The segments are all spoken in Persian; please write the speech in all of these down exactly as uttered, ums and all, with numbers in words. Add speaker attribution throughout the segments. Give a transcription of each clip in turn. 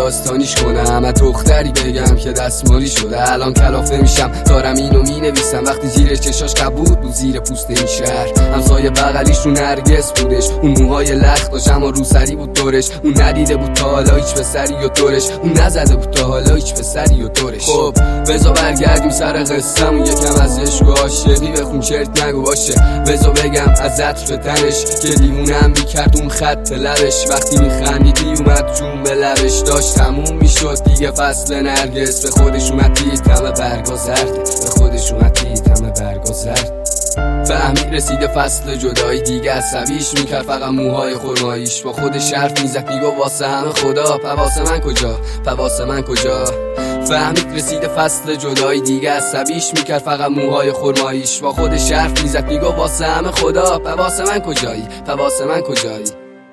Speaker 1: داستانیش کنم، از دختری بگم که دستمالی شده. الان کلافه میشم دارم اینو مینویسم، وقتی زیر چشاش قبود بود زیر پوست این شهر. همسایه بغلیش رو نرگس بودش، اون موهای لخت داشت اما روسری بود دورش. اون ندیده بود تا حالا هیچ پسری و دورش، اون نزده بود تا حالا هیچ پسری و دورش. خب بذار برگردیم سر قصه‌مون، یکم از عشق و عاشقی بخون چرت نگو باشه. بذار بگم از عطر تنش که دیوونم میکرد اون خط لبش. وقتی میخندیدی اومد جون به لبش، داشت تموم میشد دیگه فصل نرگس. به خودش اومد دید همه برگا زرده، به خودش اومد دید همه برگا زرد. فهمید رسیده فصل جدایی دیگه، عصبیش میکرد فقط موهای خرماییش. با خودش حرف میزد میگو واسه همه خدا، پواسه من کجا، پواسه من کجا. فهمید رسیده فصل جدایی دیگه، عصبیش میکرد فقط موهای خرماییش. با خودش حرف میزد میگو واسه همه خدا، پواسه من کجایی، پواسه من کجایی.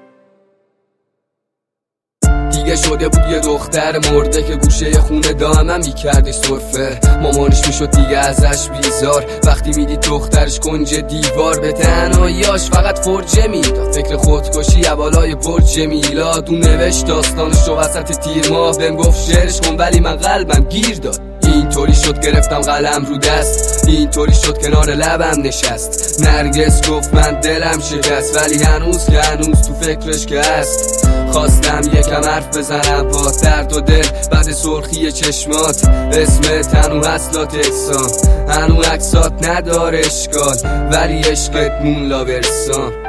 Speaker 1: دیگه شده بود یه دختر مرده که گوشه خونه دائما میکردش سرفه. مامانش میشد دیگه ازش بیزار وقتی میدید دخترش کنج دیوار. به تنهاییاش فقط فرجه میداد، فکر خودکشی بالای برج میلاد. اون نوشت داستانش رو وسط تیر ماه، بهم گفت شعرش کن ولی من قلبم گیر داد. اینطوری شد گرفتم قلم رو دست، اینطوری شد کنار لبم نشست. نرگس گفت من دلم شکست، ولی هنوز که هنوز تو فکرش که هست. خواستم یکم حرف بزنم با درد و دل بعد سرخی چشمات. اسم تنو هستلات اکسان، هنو عکسات نداره اشکال، ولی عشقت مون لاورسان.